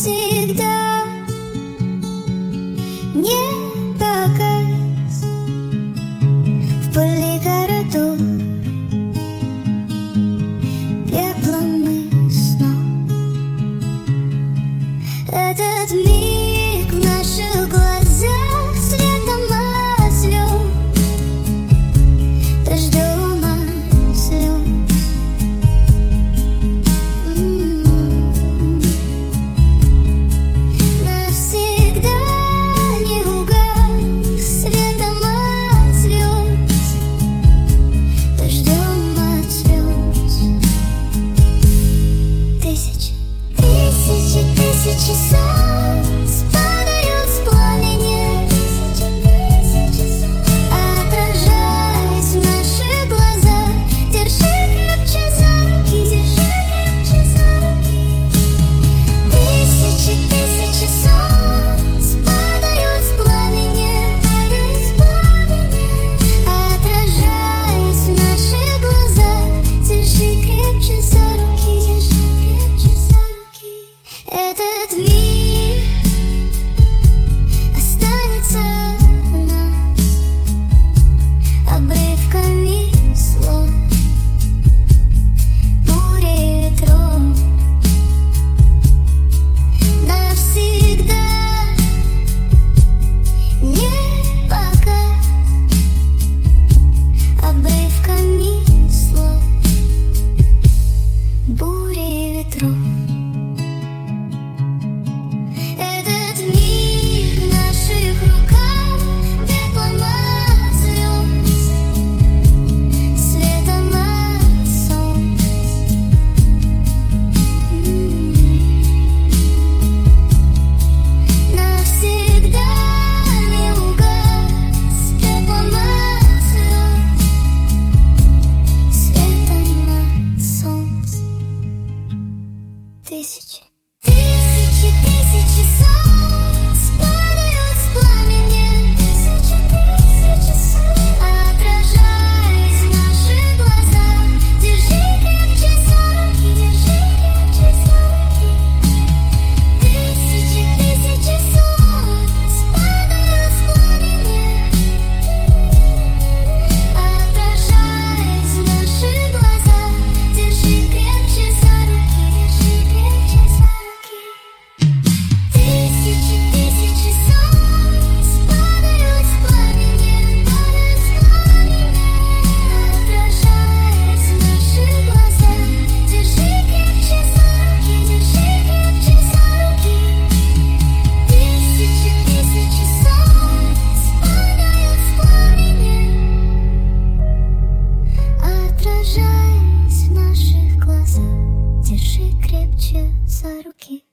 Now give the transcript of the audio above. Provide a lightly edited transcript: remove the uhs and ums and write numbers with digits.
навсегда. Не погас в пыли городов пеплом и сном. Этот миг в наших глазах светом озлёт, дождём от слёз. Навсегда не угас светом от звёзд, дождём от слёз. Тысячи, тысячи, тысячи солнц падают с пламени, отражаясь в наших глазах. Держи крепче за руки, держи крепче за руки. Тысячи, тысячи солнц падают с пламени, отражаясь в наших глазах. Держи крепче за руки, держи крепче за руки. Этот миг останется в нас обрывками слов, бурей ветров. Навсегда не погас обрывками слов, бурей ветров. Этот миг в наших руках пеплом от звёзд, светом от солнц. Навсегда не угас пеплом от звёзд, светом от солнц. Тысячи, тысячи, тысячи солнц падают с пламени, отражаясь в наших глазах. Держи крепче за руки, держи крепче за руки. Тысячи, тысячи солнц падают с пламени, отражаясь в наших глазах. Держи крепче за руки, держи крепче за руки. Тысячи, тысячи солнц падают с пламени, отражаясь в наших глазах. Держи крепче за руки, держи крепче за руки. Тысячи, тысячи солнц падают с пламени, отражаясь в наших глазах. Держи крепче за руки.